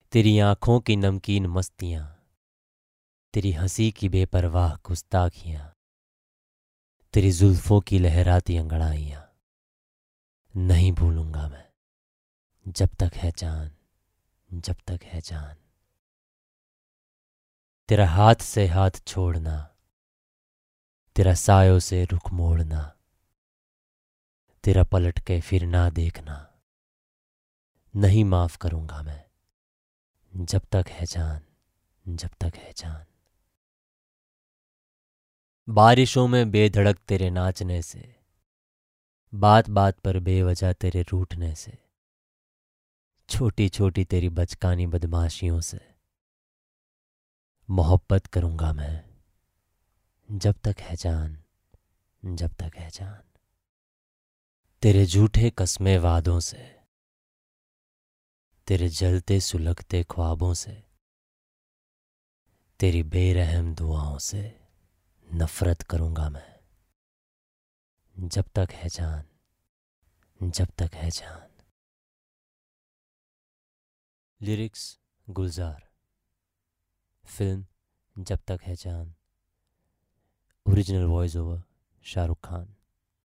तेरी आंखों की नमकीन मस्तियां, तेरी हंसी की बेपरवाह गुस्ताखियां, तेरी जुल्फों की लहराती अंगड़ाइयां नहीं भूलूंगा मैं, जब तक है जान, जब तक है जान। तेरा हाथ से हाथ छोड़ना, तेरा सायों से रुख मोड़ना, तेरा पलट के फिर ना देखना नहीं माफ करूंगा मैं, जब तक है जान, जब तक है जान। बारिशों में बेधड़क तेरे नाचने से, बात बात पर बेवजह तेरे रूठने से, छोटी छोटी तेरी बचकानी बदमाशियों से मोहब्बत करूंगा मैं, जब तक है जान, जब तक है जान। तेरे झूठे कस्मे वादों से, तेरे जलते सुलगते ख्वाबों से, तेरी बेरहम दुआओं से नफरत करूंगा मैं, जब तक है जान, जब तक है जान। लिरिक्स गुलजार, फिल्म जब तक है जान, original voice over Shahrukh Khan.